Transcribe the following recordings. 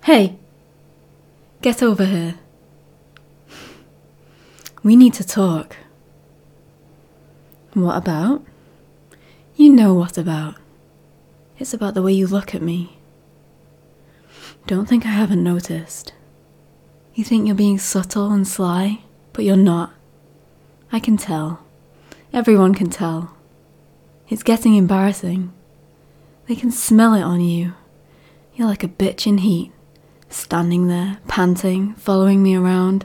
Hey, get over here. We need to talk. What about? You know what about. It's about the way you look at me. Don't think I haven't noticed. You think you're being subtle and sly, but you're not. I can tell. Everyone can tell. It's getting embarrassing. They can smell it on you. You're like a bitch in heat, standing there, panting, following me around.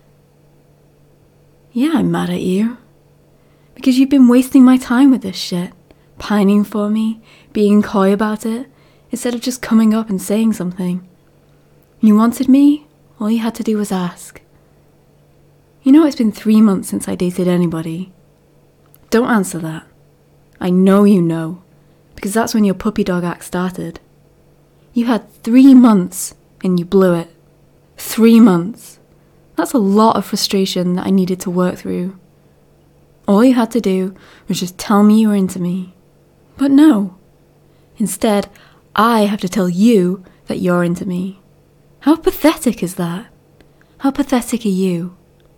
Yeah, I'm mad at you. Because you've been wasting my time with this shit, pining for me, being coy about it, instead of just coming up and saying something. You wanted me, all you had to do was ask. You know it's been 3 months since I dated anybody. Don't answer that. I know you know, because that's when your puppy dog act started. You had 3 months and you blew it. 3 months. That's a lot of frustration that I needed to work through. All you had to do was just tell me you were into me. But no. Instead, I have to tell you that you're into me. How pathetic is that? How pathetic are you?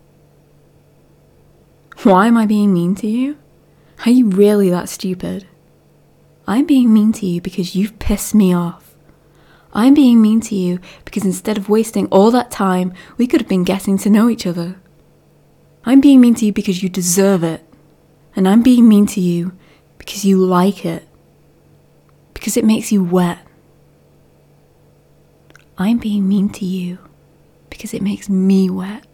Why am I being mean to you? Are you really that stupid? I'm being mean to you because you've pissed me off. I'm being mean to you because instead of wasting all that time, we could have been getting to know each other. I'm being mean to you because you deserve it. And I'm being mean to you because you like it. Because it makes you wet. I'm being mean to you because it makes me wet.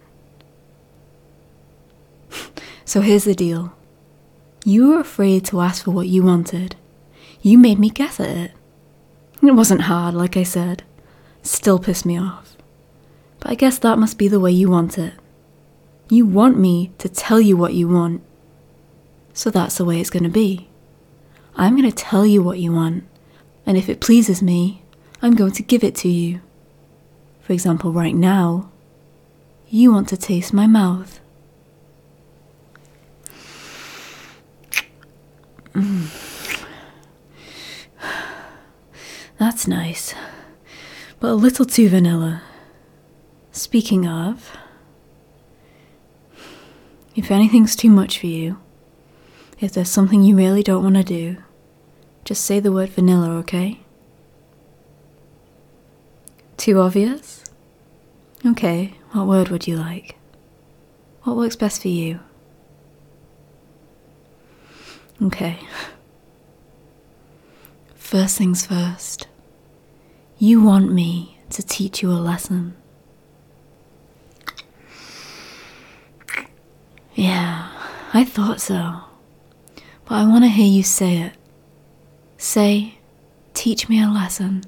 So here's the deal. You were afraid to ask for what you wanted. You made me guess at it. It wasn't hard, like I said. Still pissed me off. But I guess that must be the way you want it. You want me to tell you what you want. So that's the way it's going to be. I'm going to tell you what you want. And if it pleases me, I'm going to give it to you. For example, right now, you want to taste my mouth. That's nice, but a little too vanilla. Speaking of, if anything's too much for you, if there's something you really don't want to do, just say the word vanilla, okay? Too obvious? Okay, what word would you like? What works best for you? Okay. First things first. You want me to teach you a lesson. Yeah, I thought so. But I want to hear you say it. Say, teach me a lesson.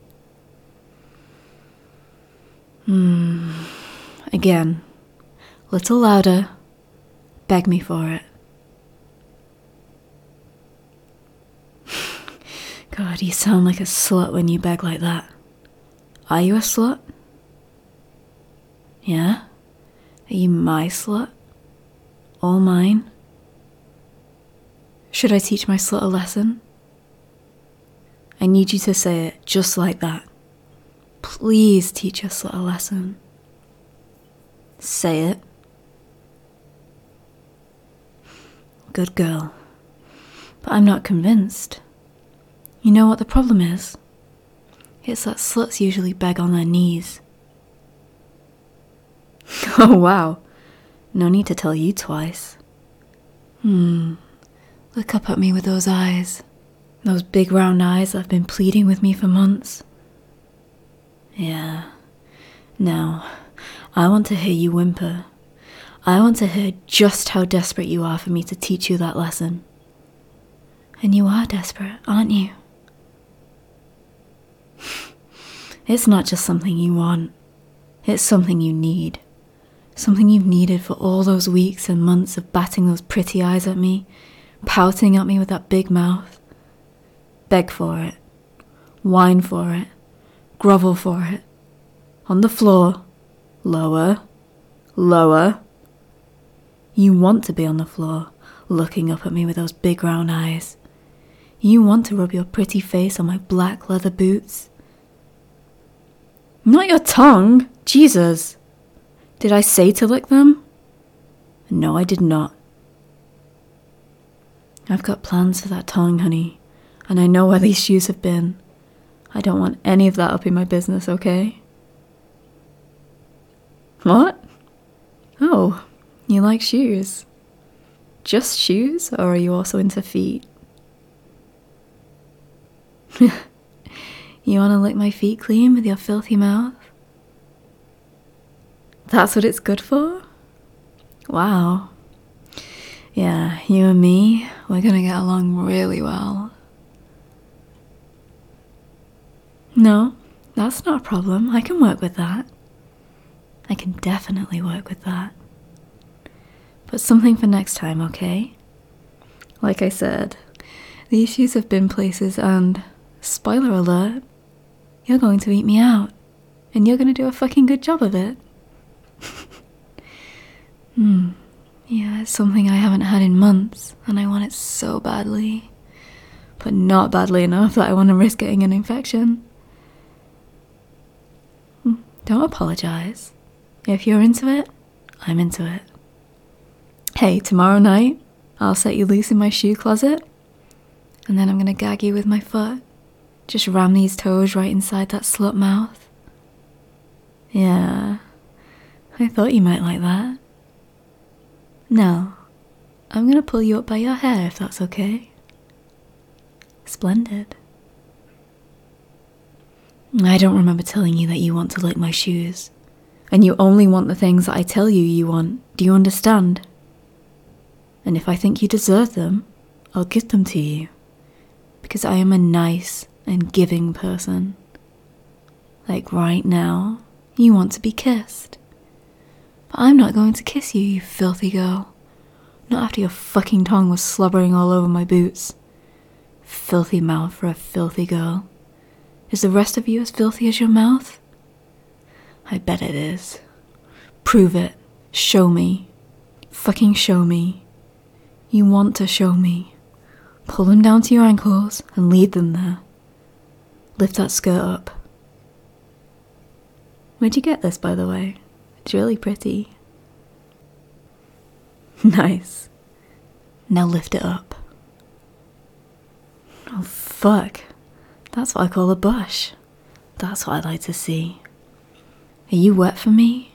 Again. Little louder. Beg me for it. God, you sound like a slut when you beg like that. Are you a slut? Yeah? Are you my slut? All mine? Should I teach my slut a lesson? I need you to say it just like that. Please teach your slut a lesson. Say it. Good girl. But I'm not convinced. You know what the problem is? It's that sluts usually beg on their knees. Oh wow, no need to tell you twice. Look up at me with those eyes. Those big round eyes that have been pleading with me for months. Yeah, now, I want to hear you whimper. I want to hear just how desperate you are for me to teach you that lesson. And you are desperate, aren't you? It's not just something you want. It's something you need. Something you've needed for all those weeks and months of batting those pretty eyes at me, pouting at me with that big mouth. Beg for it. Whine for it. Grovel for it. On the floor. Lower. Lower. You want to be on the floor, looking up at me with those big round eyes. You want to rub your pretty face on my black leather boots. Not your tongue! Jesus! Did I say to lick them? No, I did not. I've got plans for that tongue, honey, and I know where these shoes have been. I don't want any of that up in my business, okay? What? Oh, you like shoes? Just shoes, or are you also into feet? You want to lick my feet clean with your filthy mouth? That's what it's good for? Wow. Yeah, you and me, we're gonna get along really well. No, that's not a problem. I can work with that. I can definitely work with that. But something for next time, okay? Like I said, these shoes have been places and, spoiler alert, you're going to eat me out. And you're going to do a fucking good job of it. Yeah, it's something I haven't had in months, and I want it so badly. But not badly enough that I want to risk getting an infection. Don't apologize. If you're into it, I'm into it. Hey, tomorrow night, I'll set you loose in my shoe closet, and then I'm gonna gag you with my foot. Just ram these toes right inside that slut mouth. Yeah, I thought you might like that. Now, I'm gonna pull you up by your hair if that's okay. Splendid. I don't remember telling you that you want to lick my shoes. And you only want the things that I tell you you want. Do you understand? And if I think you deserve them, I'll give them to you. Because I am a nice and giving person. Like right now, you want to be kissed. But I'm not going to kiss you, you filthy girl. Not after your fucking tongue was slobbering all over my boots. Filthy mouth for a filthy girl. Is the rest of you as filthy as your mouth? I bet it is. Prove it. Show me. Fucking show me. You want to show me. Pull them down to your ankles and leave them there. Lift that skirt up. Where'd you get this, by the way? It's really pretty. Nice. Now lift it up. Oh, fuck. That's what I call a bush. That's what I like to see. Are you wet for me?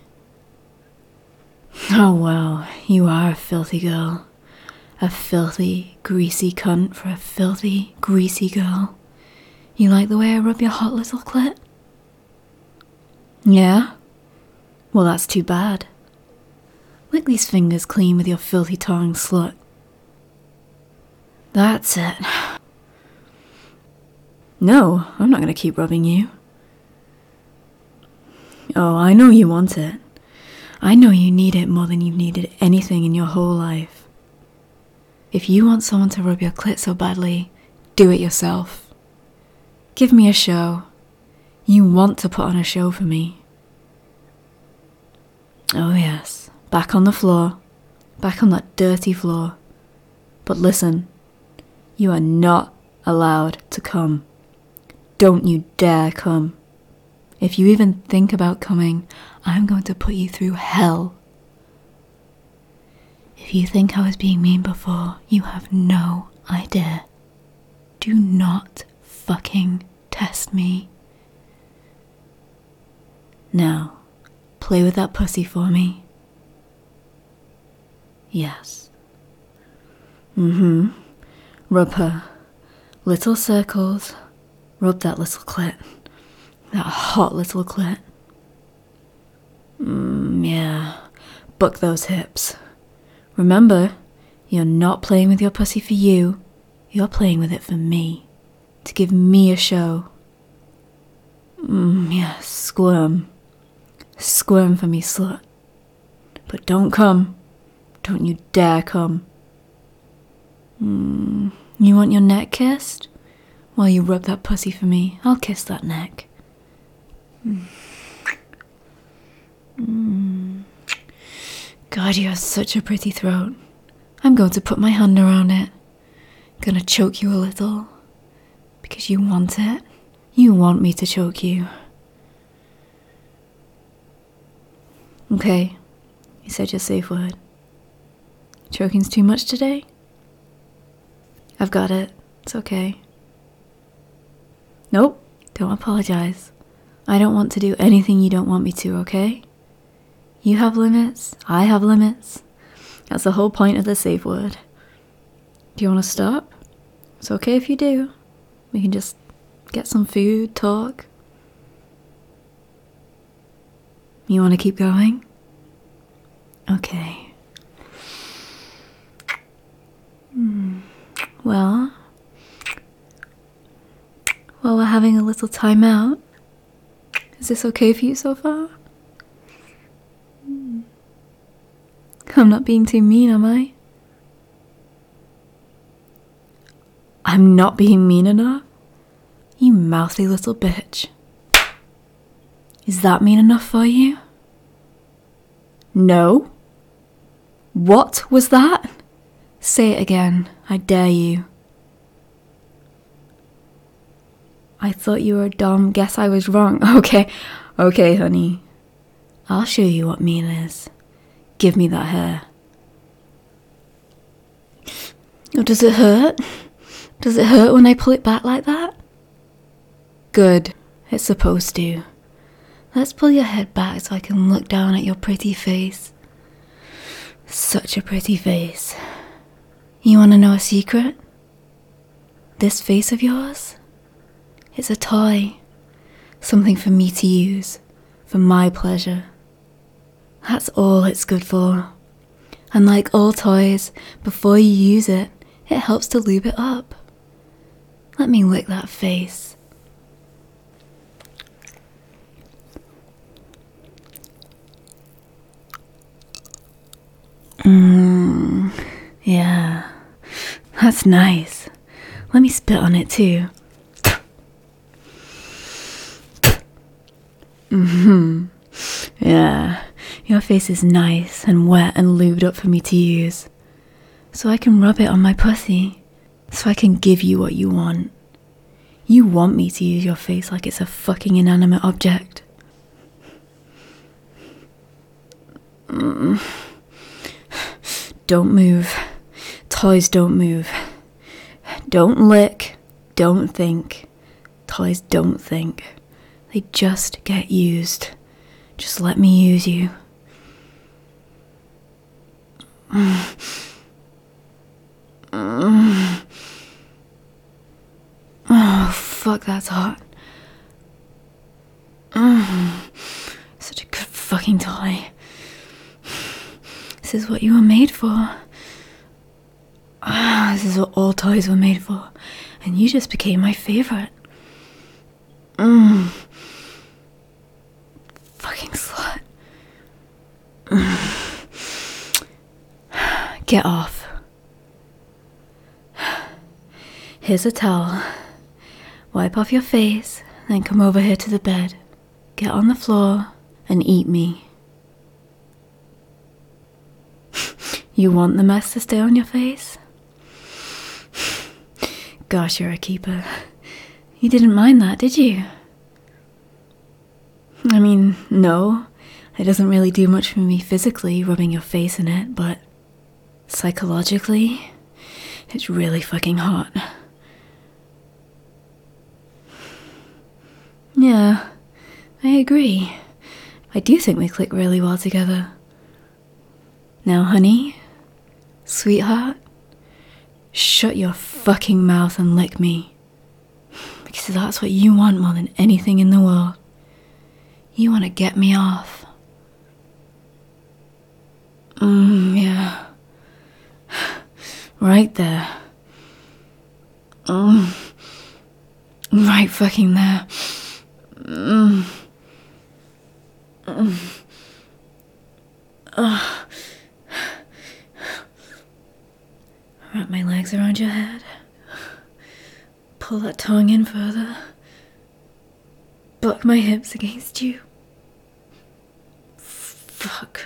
Oh, wow. You are a filthy girl. A filthy, greasy cunt for a filthy, greasy girl. You like the way I rub your hot little clit? Yeah? Well, that's too bad. Lick these fingers clean with your filthy tongue, slut. That's it. No, I'm not going to keep rubbing you. Oh, I know you want it. I know you need it more than you've needed anything in your whole life. If you want someone to rub your clit so badly, do it yourself. Give me a show. You want to put on a show for me. Oh yes, back on the floor. Back on that dirty floor. But listen, you are not allowed to come. Don't you dare come. If you even think about coming, I'm going to put you through hell. If you think I was being mean before, you have no idea. Do not fucking test me. Now, play with that pussy for me. Yes. Rub her. Little circles. Rub that little clit. That hot little clit. Yeah. Buck those hips. Remember, you're not playing with your pussy for you. You're playing with it for me. To give me a show. Yeah, squirm. Squirm for me, slut. But don't come. Don't you dare come. You want your neck kissed? While you rub that pussy for me, I'll kiss that neck. God, you have such a pretty throat. I'm going to put my hand around it. Gonna choke you a little. Because you want it. You want me to choke you. Okay, you said your safe word. Choking's too much today? I've got it. It's okay. Nope, don't apologize. I don't want to do anything you don't want me to, okay? You have limits, I have limits. That's the whole point of the safe word. Do you want to stop? It's okay if you do. We can just get some food, talk. You want to keep going? Okay. Well, while we're having a little time out, is this okay for you so far? I'm not being too mean, am I? I'm not being mean enough? You mouthy little bitch. Is that mean enough for you? No? What was that? Say it again, I dare you. I thought you were dumb, guess I was wrong. Okay, honey. I'll show you what mean is. Give me that hair. Oh, does it hurt? Does it hurt when I pull it back like that? Good, it's supposed to. Let's pull your head back so I can look down at your pretty face. Such a pretty face. You want to know a secret? This face of yours? It's a toy. Something for me to use. For my pleasure. That's all it's good for. And like all toys, before you use it, it helps to lube it up. Let me lick that face. Yeah, that's nice. Let me spit on it too. Yeah, your face is nice and wet and lubed up for me to use. So I can rub it on my pussy. So I can give you what you want. You want me to use your face like it's a fucking inanimate object. Don't move. Toys don't move. Don't lick. Don't think. Toys don't think. They just get used. Just let me use you. Oh, fuck, that's hot. Such a good fucking toy. This is what you were made for. This is what all toys were made for. And you just became my favorite. Fucking slut. Get off. Here's a towel. Wipe off your face, then come over here to the bed. Get on the floor and eat me. You want the mess to stay on your face? Gosh, you're a keeper. You didn't mind that, did you? I mean, no. It doesn't really do much for me physically, rubbing your face in it, but psychologically, it's really fucking hot. Yeah, I agree. I do think we click really well together. Now, honey, sweetheart, shut your fucking mouth and lick me. Because that's what you want more than anything in the world. You want to get me off. Yeah. Right there. Right fucking there. Wrap my legs around your head. Pull that tongue in further. Buck my hips against you. Fuck.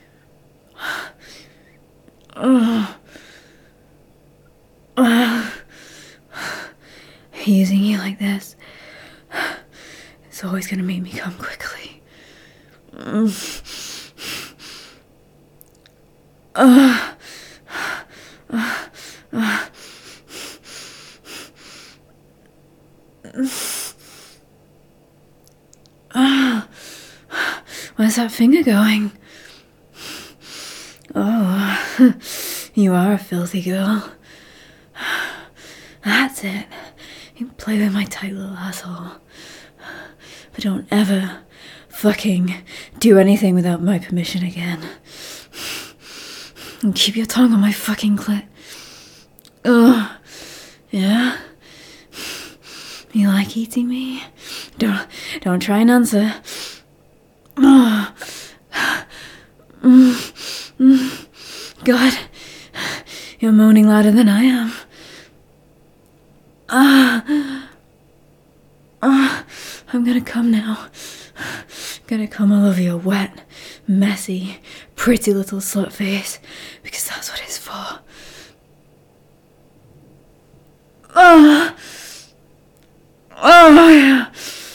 Using you like this, it's always gonna make me come quickly. Where's that finger going? Oh, you are a filthy girl. That's it. You play with my tight little asshole. But don't ever fucking do anything without my permission again. And keep your tongue on my fucking clit. Ugh. Yeah? You like eating me? Don't try and answer. God, you're moaning louder than I am. I'm gonna come now. Gonna come all over your wet, messy, pretty little slut face, because that's what it's for. Oh yeah.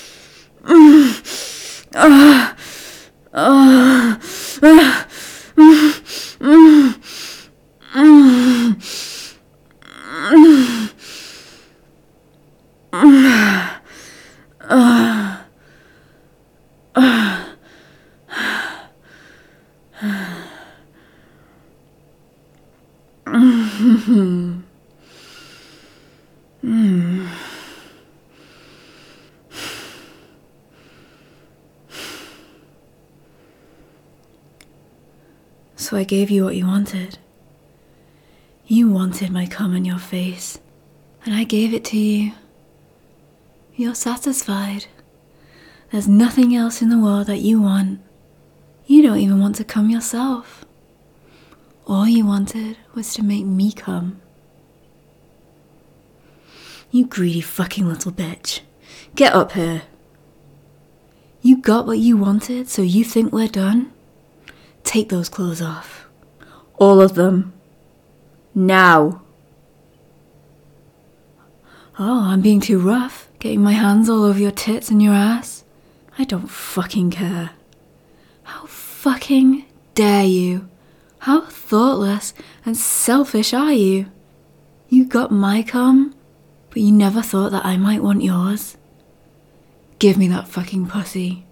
So I gave you what you wanted. You wanted my cum in your face, and I gave it to you. You're satisfied. There's nothing else in the world that you want. You don't even want to come yourself. All you wanted was to make me come. You greedy fucking little bitch. Get up here. You got what you wanted, so you think we're done? Take those clothes off. All of them. Now. Oh, I'm being too rough, getting my hands all over your tits and your ass. I don't fucking care. How fucking dare you? How thoughtless and selfish are you? You got my cum, but you never thought that I might want yours. Give me that fucking pussy.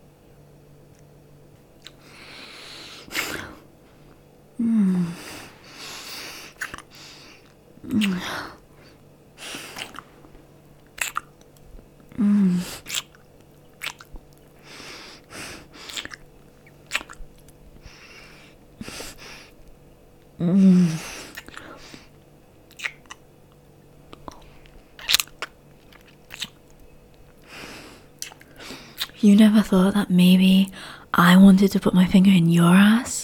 You never thought that maybe I wanted to put my finger in your ass?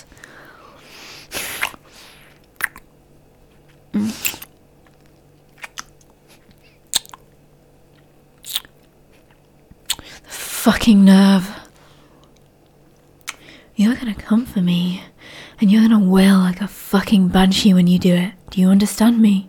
The fucking nerve. You're gonna come for me, and you're gonna wail like a fucking banshee when you do it. Do you understand me?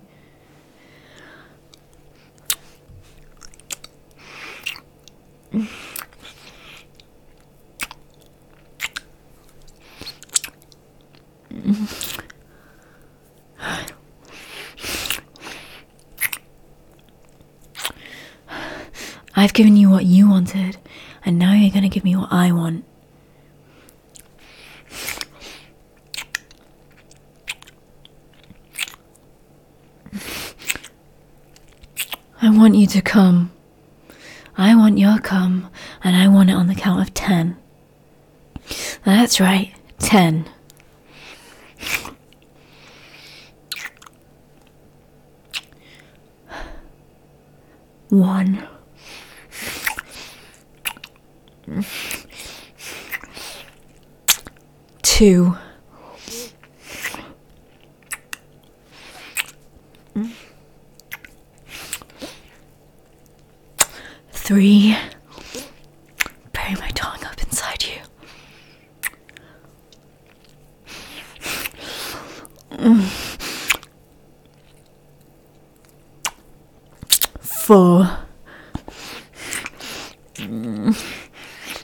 I've given you what you wanted, and now you're gonna give me what I want. I want you to come. I want your cum, and I want it on the count of 10. That's right, 10. 1. 2. 3. Bury my tongue up inside you. 4.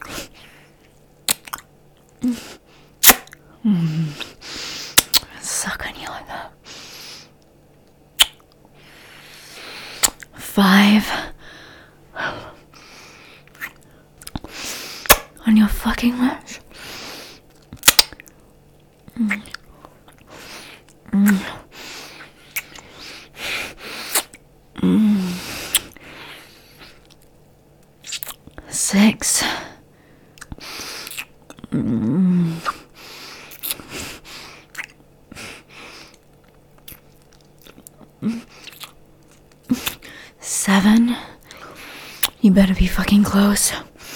5. 5 on your fucking lips. 6 7. You better be fucking close.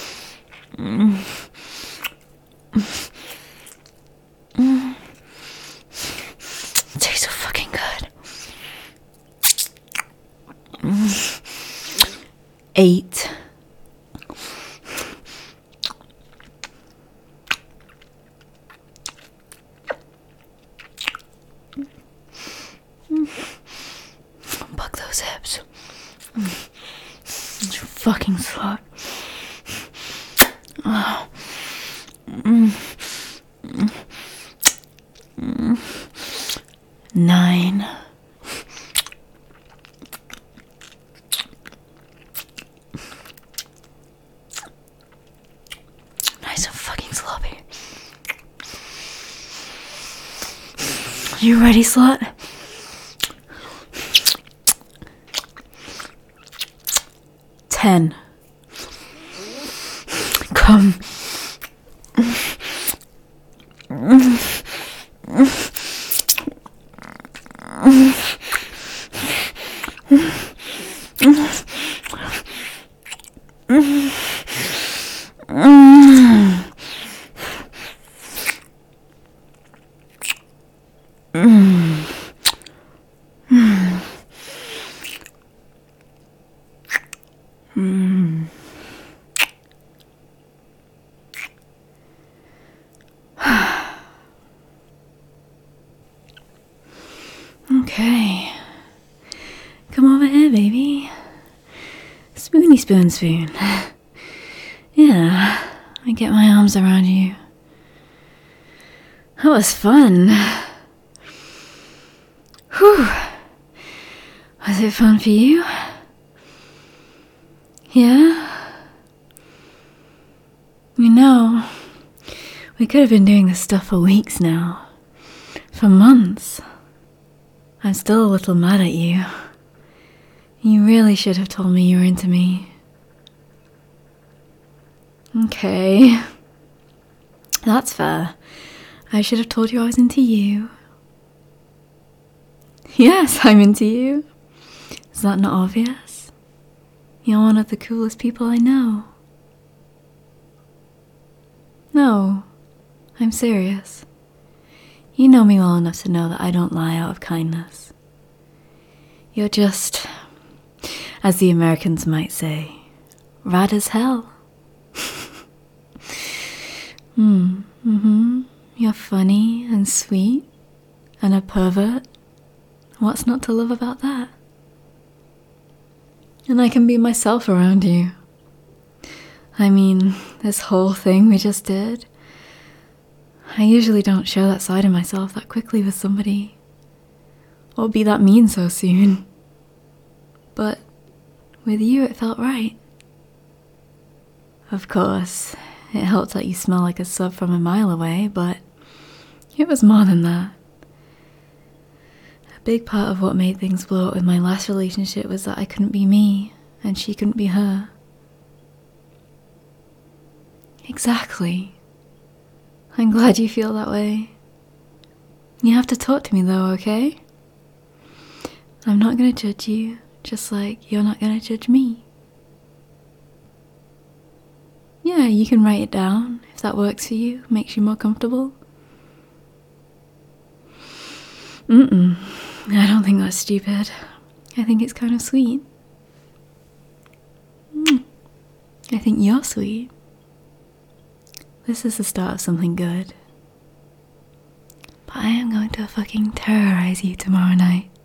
It tastes so fucking good. 8. Buck those hips. You fucking slut. 9. Nice and fucking sloppy. You ready, slut? 10. Come. Okay. Come over here, baby. Spoony spoon spoon. Yeah, I get my arms around you. That was fun. Whew. Was it fun for you? Yeah? You know, we could have been doing this stuff for weeks now. For months. I'm still a little mad at you. You really should have told me you were into me. Okay. That's fair. I should have told you I was into you. Yes, I'm into you. Is that not obvious? You're one of the coolest people I know. No, I'm serious. You know me well enough to know that I don't lie out of kindness. You're just, as the Americans might say, rad as hell. You're funny and sweet and a pervert. What's not to love about that? And I can be myself around you. I mean, this whole thing we just did, I usually don't show that side of myself that quickly with somebody, or be that mean so soon. But with you it felt right. Of course, it helped that you smell like a sub from a mile away, but it was more than that. A big part of what made things blow up with my last relationship was that I couldn't be me, and she couldn't be her. Exactly. I'm glad you feel that way. You have to talk to me though, okay? I'm not gonna judge you, just like you're not gonna judge me. Yeah, you can write it down if that works for you, makes you more comfortable. I don't think that's stupid. I think it's kind of sweet. I think you're sweet. This is the start of something good. But I am going to fucking terrorize you tomorrow night.